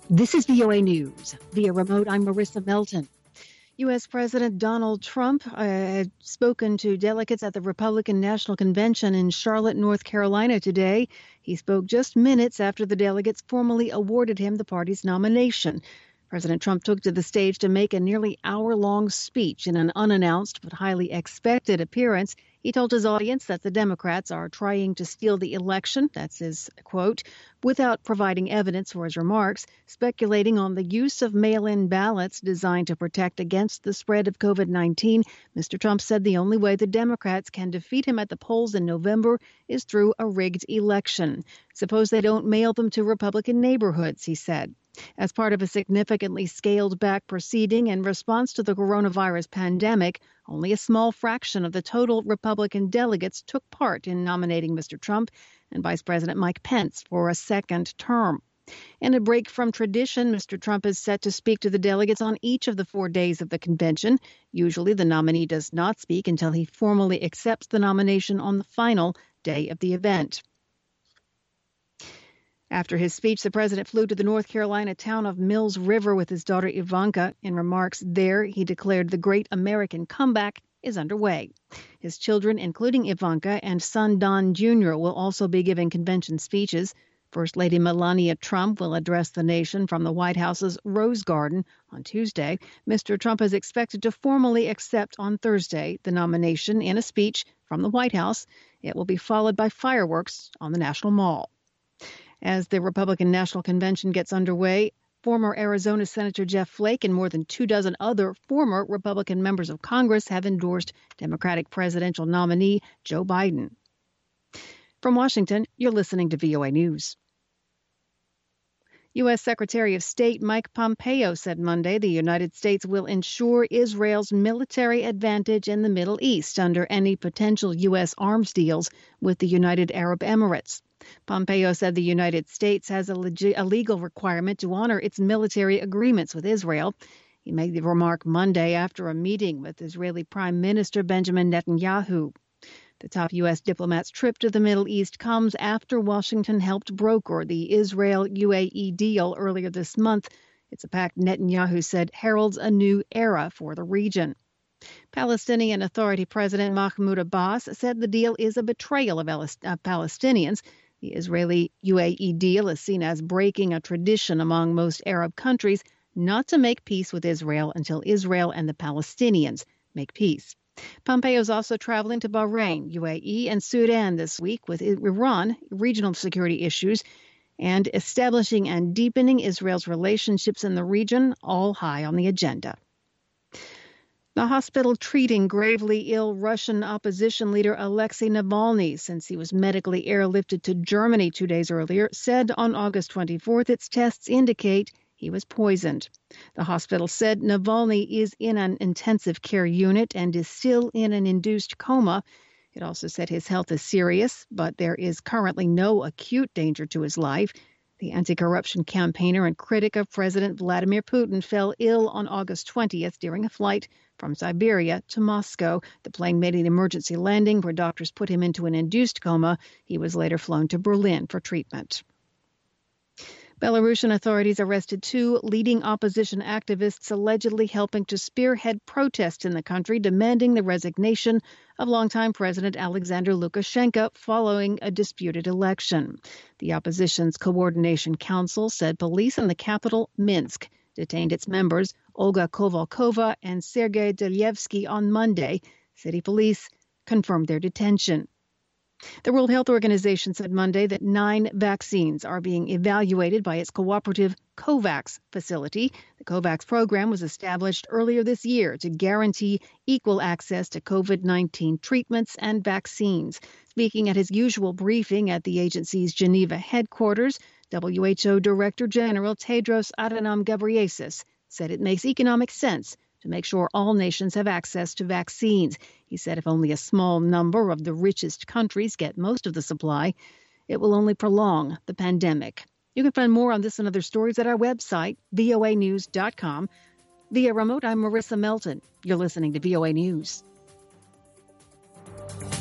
This is VOA News. Via remote, I'm Marissa Melton. U.S. President Donald Trump had spoken to delegates at the Republican National Convention in Charlotte, North Carolina today. He spoke just minutes after the delegates formally awarded him the party's nomination. President Trump took to the stage to make a nearly hour-long speech in an unannounced but highly expected appearance. He told his audience that the Democrats are trying to steal the election, that's his quote, without providing evidence for his remarks, speculating on the use of mail-in ballots designed to protect against the spread of COVID-19. Mr. Trump said the only way the Democrats can defeat him at the polls in November is through a rigged election. Suppose they don't mail them to Republican neighborhoods, he said. As part of a significantly scaled-back proceeding in response to the coronavirus pandemic, only a small fraction of the total Republican delegates took part in nominating Mr. Trump and Vice President Mike Pence for a second term. In a break from tradition, Mr. Trump is set to speak to the delegates on each of the 4 days of the convention. Usually, the nominee does not speak until he formally accepts the nomination on the final day of the event. After his speech, the president flew to the North Carolina town of Mills River with his daughter Ivanka. In remarks there, he declared the great American comeback is underway. His children, including Ivanka and son Don Jr., will also be giving convention speeches. First Lady Melania Trump will address the nation from the White House's Rose Garden on Tuesday. Mr. Trump is expected to formally accept on Thursday the nomination in a speech from the White House. It will be followed by fireworks on the National Mall. As the Republican National Convention gets underway, former Arizona Senator Jeff Flake and more than 24 other former Republican members of Congress have endorsed Democratic presidential nominee Joe Biden. From Washington, you're listening to VOA News. U.S. Secretary of State Mike Pompeo said Monday the United States will ensure Israel's military advantage in the Middle East under any potential U.S. arms deals with the United Arab Emirates. Pompeo said the United States has a legal requirement to honor its military agreements with Israel. He made the remark Monday after a meeting with Israeli Prime Minister Benjamin Netanyahu. The top U.S. diplomat's trip to the Middle East comes after Washington helped broker the Israel-UAE deal earlier this month. It's a pact Netanyahu said heralds a new era for the region. Palestinian Authority President Mahmoud Abbas said the deal is a betrayal of Palestinians. The Israeli-UAE deal is seen as breaking a tradition among most Arab countries not to make peace with Israel until Israel and the Palestinians make peace. Pompeo is also traveling to Bahrain, UAE, and Sudan this week with Iran, regional security issues, and establishing and deepening Israel's relationships in the region, all high on the agenda. The hospital treating gravely ill Russian opposition leader Alexei Navalny, since he was medically airlifted to Germany 2 days earlier, said on August 24th its tests indicate he was poisoned. The hospital said Navalny is in an intensive care unit and is still in an induced coma. It also said his health is serious, but there is currently no acute danger to his life. The anti-corruption campaigner and critic of President Vladimir Putin fell ill on August 20th during a flight from Siberia to Moscow. The plane made an emergency landing where doctors put him into an induced coma. He was later flown to Berlin for treatment. Belarusian authorities arrested 2 leading opposition activists allegedly helping to spearhead protests in the country demanding the resignation of longtime President Alexander Lukashenko following a disputed election. The opposition's Coordination Council said police in the capital, Minsk, detained its members, Olga Kovalkova and Sergei Delyevsky, on Monday. City police confirmed their detention. The World Health Organization said Monday that 9 vaccines are being evaluated by its cooperative COVAX facility. The COVAX program was established earlier this year to guarantee equal access to COVID-19 treatments and vaccines. Speaking at his usual briefing at the agency's Geneva headquarters, WHO Director General Tedros Adhanom Ghebreyesus said it makes economic sense to make sure all nations have access to vaccines. He said if only a small number of the richest countries get most of the supply, it will only prolong the pandemic. You can find more on this and other stories at our website, voanews.com. Via remote, I'm Marissa Melton. You're listening to VOA News.